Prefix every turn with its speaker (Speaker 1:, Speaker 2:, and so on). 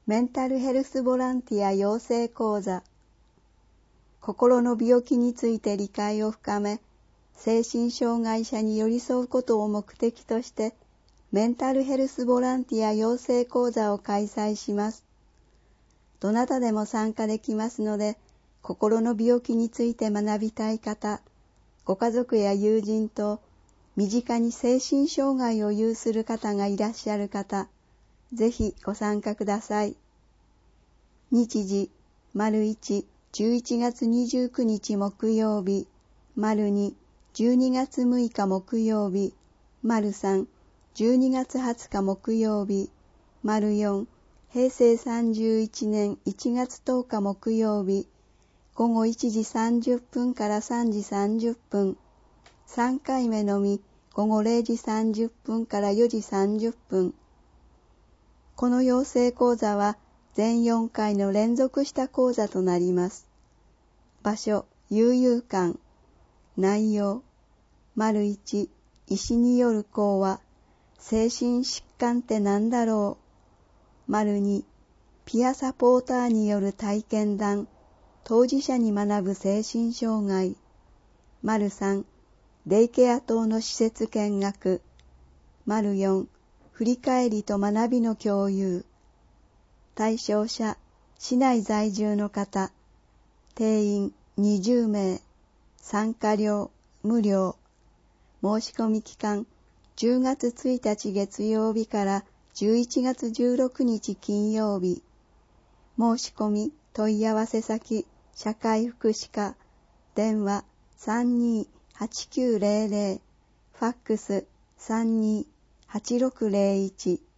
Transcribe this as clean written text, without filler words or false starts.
Speaker 1: メンタルヘルスボランティア養成講座。心の病気について理解を深め、精神障害者に寄り添うことを目的として、メンタルヘルスボランティア養成講座を開催します。どなたでも参加できますので、心の病気について学びたい方、ご家族や友人と身近に精神障害を有する方がいらっしゃる方、ぜひご参加ください。日時、1、11月29日木曜日、2、12月6日木曜日、3、12月20日木曜日、4、平成31年1月10日木曜日、午後1時30分から3時30分、3回目のみ午後0時30分から4時30分。この養成講座は全4回の連続した講座となります。場所、悠々館。内容、1、医師による講話、精神疾患って何だろう。2、ピアサポーターによる体験談、当事者に学ぶ精神障害。3、デイケア等の施設見学。4、振り返りと学びの共有。対象者、市内在住の方。定員20名。参加料無料。申し込み期間、10月1日月曜日から11月16日金曜日。申し込み、問い合わせ先、社会福祉課。電話32-8900。ファックス32-8601。